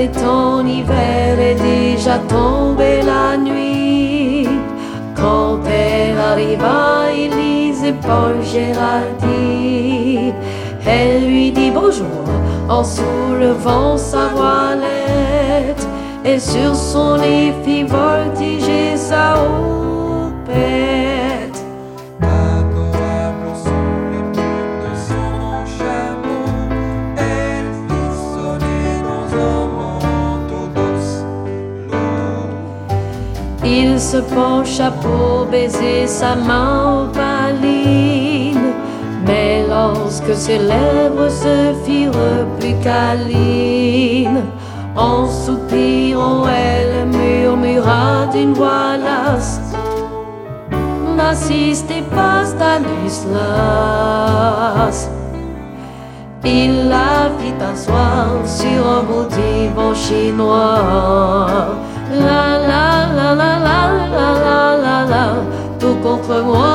était en hiver et déjà tombée la nuit. Quand elle arriva, Élise Paul Géraldine, elle lui dit bonjour en soulevant sa voilette, et sur son lit fit voltiger sa houppette. Adorable sous les plumes de son chapeau, elle fit sonner dans un manteau d'os l'eau. Il se pencha pour baiser sa main opaline, mais lorsque ses lèvres se firent plus câlines, en soupirant, elle murmura d'une voix lasse: N'assistez pas Stanislas. Il la fit asseoir sur un beau divan chinois. La la la la la la la la la, tout contre moi.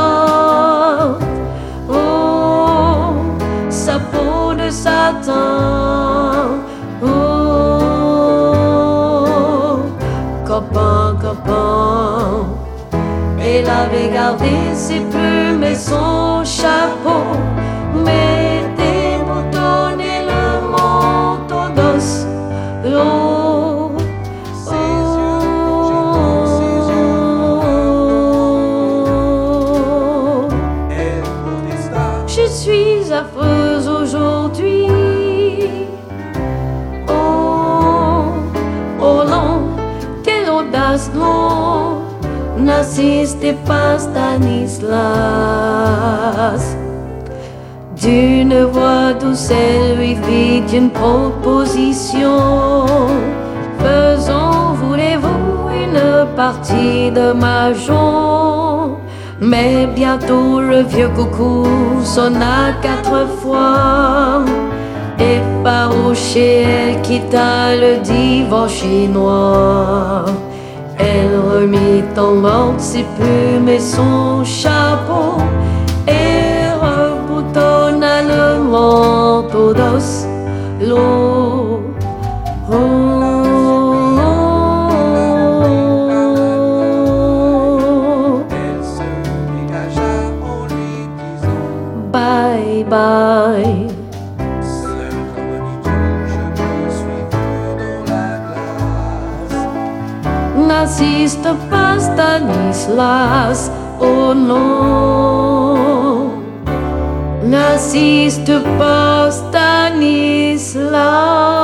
Oh, sa peau de satin. Oh, copain, copain. Elle avait gardé ses plumes et son chapeau, mais déboutonné le manteau d'os. Oh, je suis affreuse aujourd'hui. Oh, oh non, quelle audace, non. N'assistez pas Stanislas. D'une voix douce, elle lui fit une proposition. Faisons, voulez-vous, une partie de mahjong? Mais bientôt le vieux coucou sonna 4 fois. Effarouchée, elle quitta le divan chinois. Elle remit en ordre ses plumes et son chapeau, et reboutonna le manteau d'os l'eau. Oh, Elle se dégagea en lui disant: bye bye. Seul comme un idiot, je me suis vu dans la glace. N'assiste pas Stanislas, oh non. N'assiste pas Stanislas.